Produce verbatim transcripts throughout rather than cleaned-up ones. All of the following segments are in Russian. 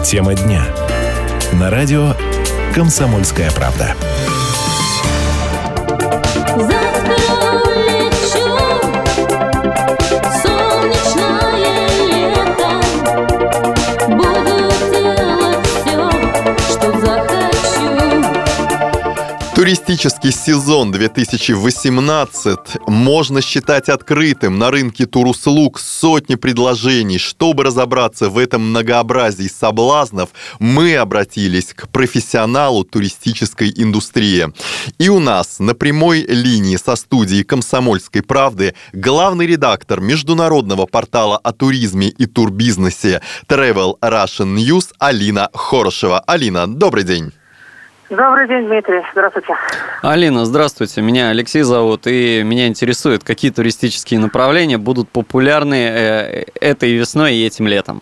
Тема дня. На радио «Комсомольская правда». Туристический сезон две тысячи восемнадцать можно считать открытым. На рынке туруслуг сотни предложений. Чтобы разобраться в этом многообразии соблазнов, мы обратились к профессионалу туристической индустрии. И у нас на прямой линии со студией «Комсомольской правды» главный редактор международного портала о туризме и турбизнесе Travel Russian News Алина Хорошева. Алина, добрый день. Добрый день, Дмитрий. Здравствуйте. Алина, здравствуйте. Меня Алексей зовут, и меня интересует, какие туристические направления будут популярны э, этой весной и этим летом.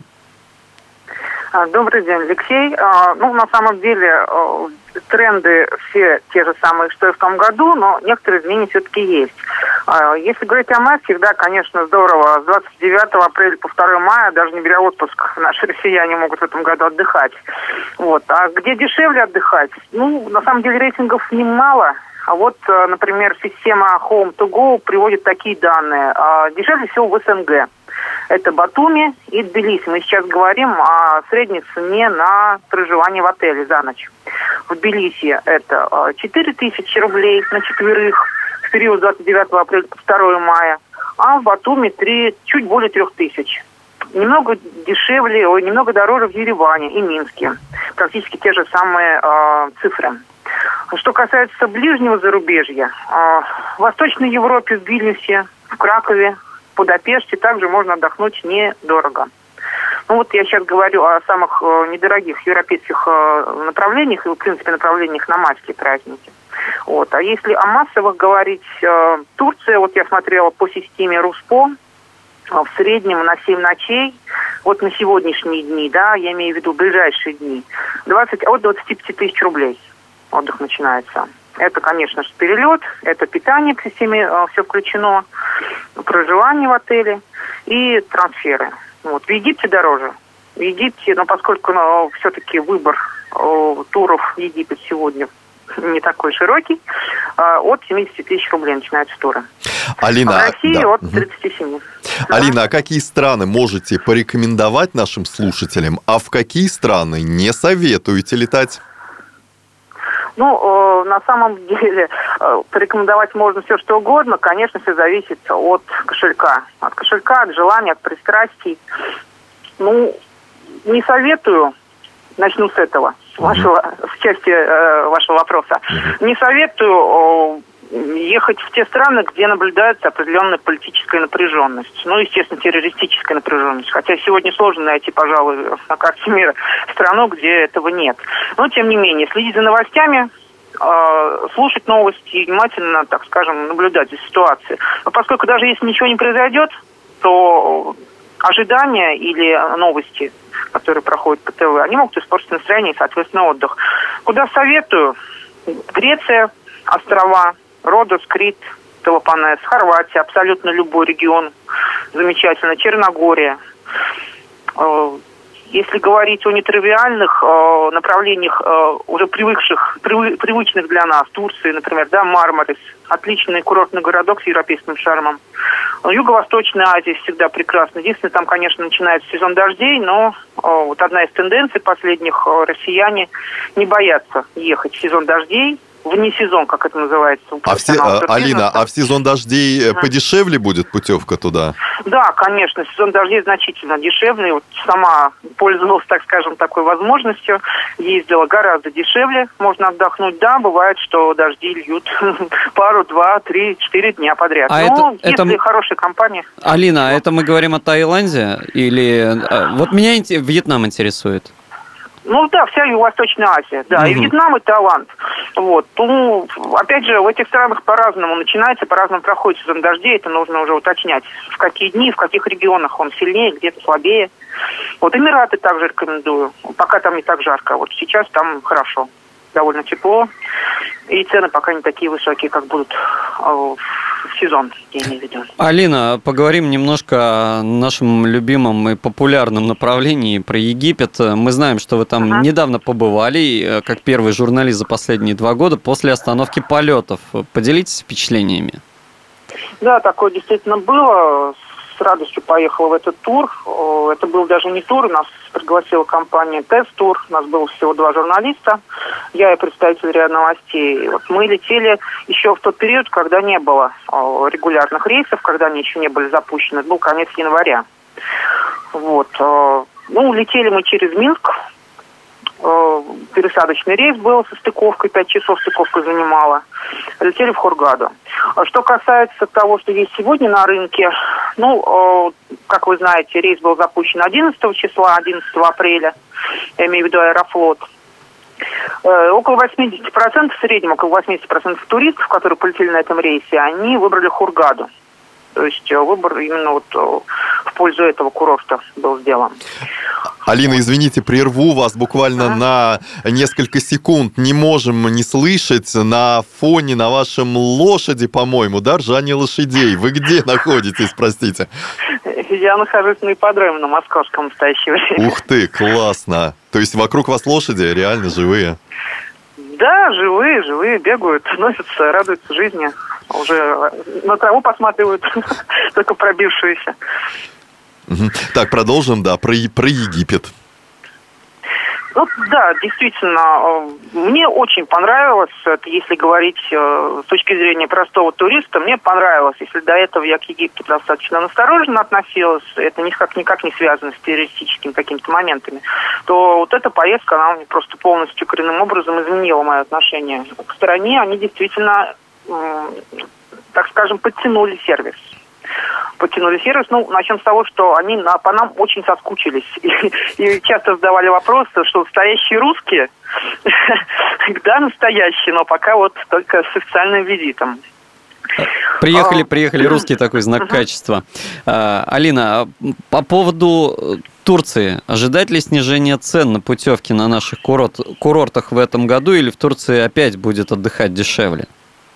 Добрый день, Алексей. Ну, на самом деле, тренды все те же самые, что и в том году, но некоторые изменения все-таки есть. Если говорить о майских, да, конечно, здорово. С двадцать девятого апреля по второго мая, даже не беря отпуск, наши россияне могут в этом году отдыхать. Вот. А где дешевле отдыхать? Ну, на самом деле, рейтингов немало. А вот, например, система Home to Go приводит такие данные. Дешевле всего в СНГ. Это Батуми и Тбилиси. Мы сейчас говорим о средней цене на проживание в отеле за ночь. В Тбилиси это четыре тысячи рублей на четверых в период с двадцать девятого апреля по второго мая, а в Батуми три, чуть более трех тысяч. Немного дешевле, ой, немного дороже в Ереване и Минске. Практически те же самые э, цифры. Что касается ближнего зарубежья, э, в Восточной Европе, в Вильнюсе, в Кракове, в Будапеште также можно отдохнуть недорого. Ну вот я сейчас говорю о самых э, недорогих европейских э, направлениях и, в принципе, направлениях на майские праздники. Вот. А если о массовых говорить, э, Турция, вот я смотрела по системе Руспо, э, в среднем на семь ночей, вот на сегодняшние дни, да, я имею в виду ближайшие дни, двадцать, от двадцати пяти тысяч рублей отдых начинается. Это, конечно же, перелет, это питание к системе, э, все включено, проживание в отеле и трансферы. Вот. В Египте дороже. В Египте, но поскольку ну, все-таки выбор э, туров в Египет сегодня не такой широкий, э, от семидесяти тысяч рублей начинаются туры. Алина, а в России да. от тридцати семи. Алина, да? А какие страны можете порекомендовать нашим слушателям, а в какие страны не советуете летать? Ну, э, на самом деле, э, порекомендовать можно все, что угодно. Конечно, все зависит от кошелька. От кошелька, от желания, от пристрастий. Ну, не советую, начну с этого, вашего, с части э, вашего вопроса. Не советую э, ехать в те страны, где наблюдается определенная политическая напряженность. Ну, естественно, террористическая напряженность. Хотя сегодня сложно найти, пожалуй, на карте мира страну, где этого нет. Но, тем не менее, следить за новостями, э, слушать новости и внимательно, так скажем, наблюдать за ситуацией. Но поскольку даже если ничего не произойдет, то ожидания или новости, которые проходят по ТВ, они могут испортить настроение и, соответственно, отдых. Куда советую? Греция, острова, Родос, Крит, Пелопоннес, Хорватия, абсолютно любой регион, замечательно, Черногория. Если говорить о нетривиальных э, направлениях, э, уже привыкших, привы, привычных для нас, Турции, например, да, Мармарис, отличный курортный городок с европейским шармом. Юго-Восточная Азия всегда прекрасна. Единственное, там, конечно, начинается сезон дождей, но э, вот одна из тенденций последних, э, россияне не боятся ехать в сезон дождей, вне сезон, как это называется. А в се... Алина, а в сезон дождей uh-huh. подешевле будет путевка туда? Да, конечно, сезон дождей значительно дешевле. Вот сама пользовалась, так скажем, такой возможностью. Ездила гораздо дешевле, можно отдохнуть. Да, бывает, что дожди льют пару, два, три, четыре дня подряд. А Но это, если это... хорошая компания... Алина, а это мы говорим о Таиланде? Или... Вот меня Вьетнам интересует. Ну да, вся Юго-Восточная Азия, да, угу. И Вьетнам, и Таиланд. Вот. Ну, опять же, в этих странах по-разному начинается, по-разному проходит сезон дождей, это нужно уже уточнять, в какие дни, в каких регионах он сильнее, где-то слабее. Вот Эмираты также рекомендую, пока там не так жарко, вот сейчас там хорошо, довольно тепло, и цены пока не такие высокие, как будут в в сезон, я имею в виду. Алина, поговорим немножко о нашем любимом и популярном направлении про Египет. Мы знаем, что вы там ага. недавно побывали, как первый журналист за последние два года после остановки полетов. Поделитесь впечатлениями. Да, такое действительно было. С радостью поехала в этот тур. Это был даже не тур, нас пригласила компания Тест-тур. У нас было всего два журналиста. Я и представитель РИА Новостей. Вот мы летели еще в тот период, когда не было регулярных рейсов, когда они еще не были запущены. Это был конец января. Вот. Ну, летели мы через Минск. Пересадочный рейс был со стыковкой, пять часов стыковка занимала. Летели в Хургаду. Что касается того, что есть сегодня на рынке, ну, как вы знаете, рейс был запущен одиннадцатого числа, одиннадцатого апреля, я имею в виду Аэрофлот. Около восемьдесят процентов, в среднем около восемьдесят процентов туристов, которые полетели на этом рейсе, они выбрали Хургаду. То есть выбор именно вот в пользу этого курорта был сделан. Алина, извините, прерву вас буквально а? на несколько секунд. Не можем не слышать на фоне, на вашем лошади, по-моему, да, ржание лошадей. Вы где находитесь, простите? Я нахожусь на ипподроме на Московском в настоящее время. Ух ты, классно. То есть вокруг вас лошади реально живые? Да, живые, живые, бегают, носятся, радуются жизни. Уже на траву посматривают, только пробившуюся. Так, продолжим, да, про, про Египет. Ну, да, действительно, мне очень понравилось, это если говорить с точки зрения простого туриста, мне понравилось. Если до этого я к Египту достаточно настороженно относилась, это никак, никак не связано с террористическими какими-то моментами, то вот эта поездка, она мне просто полностью коренным образом изменила мое отношение к стране. Они действительно, так скажем, подтянули сервис. Подтянули сервис. Ну, начнем с того, что они на, по нам очень соскучились. И, и часто задавали вопрос, что настоящие русские, да, настоящие, но пока вот только с официальным визитом. Приехали, приехали, русский такой знак качества. Алина, по поводу Турции. Ожидать ли снижения цен на путевки на наших курорт, курортах в этом году, или в Турции опять будет отдыхать дешевле?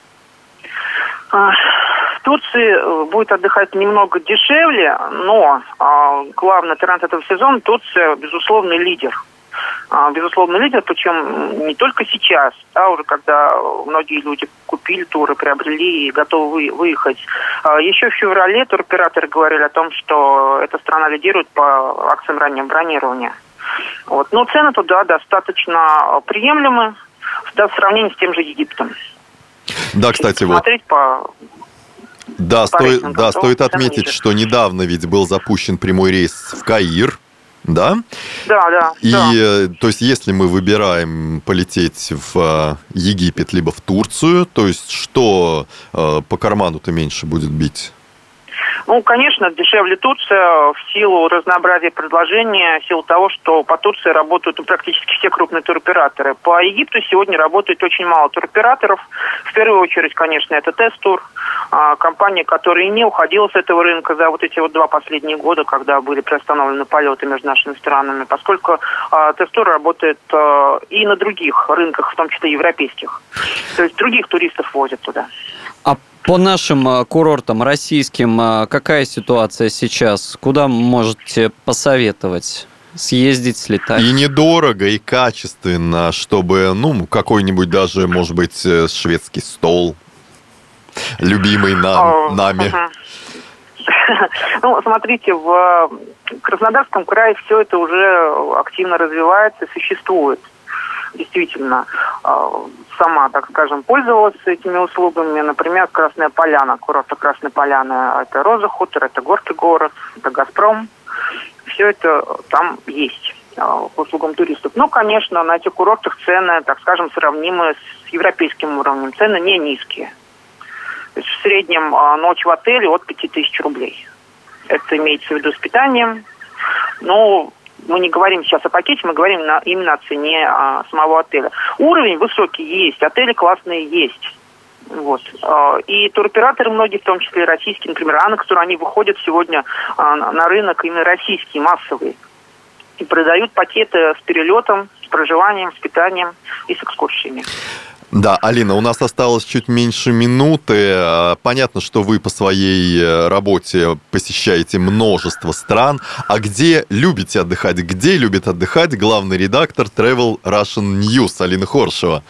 В Турции будет отдыхать немного дешевле, но а, главный тренд этого сезона – Турция, безусловный лидер. А, безусловный лидер, причем не только сейчас, а уже когда многие люди купили туры, приобрели и готовы вы, выехать. А, еще в феврале туроператоры говорили о том, что эта страна лидирует по акциям раннего бронирования. Вот. Но цены туда достаточно приемлемы в сравнении с тем же Египтом. Да, кстати, вот. Смотреть по... Да, стоит, да, стоит отметить, что недавно ведь был запущен прямой рейс в Каир, да? Да, да. И, да. То есть, если мы выбираем полететь в Египет либо в Турцию, то есть, что по карману-то меньше будет бить? Ну, конечно, дешевле Турция в силу разнообразия предложения, в силу того, что по Турции работают ну, практически все крупные туроператоры. По Египту сегодня работает очень мало туроператоров. В первую очередь, конечно, это Тест-тур, компания, которая не уходила с этого рынка за вот эти вот два последние года, когда были приостановлены полеты между нашими странами, поскольку Тест-тур работает и на других рынках, в том числе европейских. То есть других туристов возят туда. А по нашим курортам российским какая ситуация сейчас? Куда можете посоветовать? Съездить, слетать? И недорого, и качественно, чтобы, ну, какой-нибудь даже, может быть, шведский стол, любимый нам, нами. Ну, смотрите, в Краснодарском крае все это уже активно развивается и существует. Действительно, сама, так скажем, пользовалась этими услугами. Например, Красная Поляна, курорт Красная Поляна, это Роза Хутор, это Горький город, это Газпром. Все это там есть по услугам туристов. Но, конечно, на этих курортах цены, так скажем, сравнимы с европейским уровнем. Цены не низкие. То есть в среднем ночь в отеле от пяти тысяч рублей. Это имеется в виду с питанием. Но мы не говорим сейчас о пакете, мы говорим на, именно о цене а, самого отеля. Уровень высокий есть, отели классные есть. Вот. И туроператоры многие, в том числе и российские, например, Аннекстур, они выходят сегодня а, на рынок именно российские, массовые. И продают пакеты с перелетом, с проживанием, с питанием и с экскурсиями. Да, Алина, у нас осталось чуть меньше минуты. Понятно, что вы по своей работе посещаете множество стран. А где любите отдыхать? Где любит отдыхать главный редактор Travel Russian News Алина Хоршева?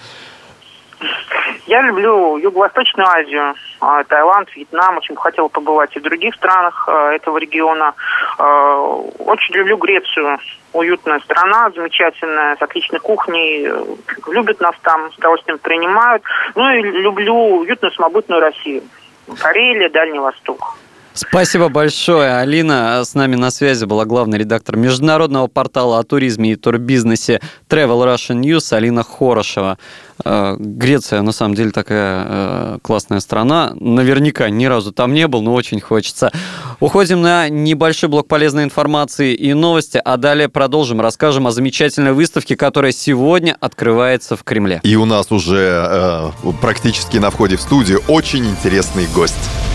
Я люблю Юго-Восточную Азию, Таиланд, Вьетнам. Очень бы хотела побывать и в других странах этого региона. Очень люблю Грецию. Уютная страна, замечательная, с отличной кухней. Любят нас там, с удовольствием принимают. Ну и люблю уютную, самобытную Россию. Карелия, Дальний Восток. Спасибо большое, Алина. С нами на связи была главный редактор международного портала о туризме и турбизнесе Travel Russian News Алина Хорошева. Греция, на самом деле, такая классная страна. Наверняка ни разу там не был, но очень хочется. Уходим на небольшой блок полезной информации и новости, а далее продолжим. Расскажем о замечательной выставке, которая сегодня открывается в Кремле. И у нас уже э, практически на входе в студию очень интересный гость.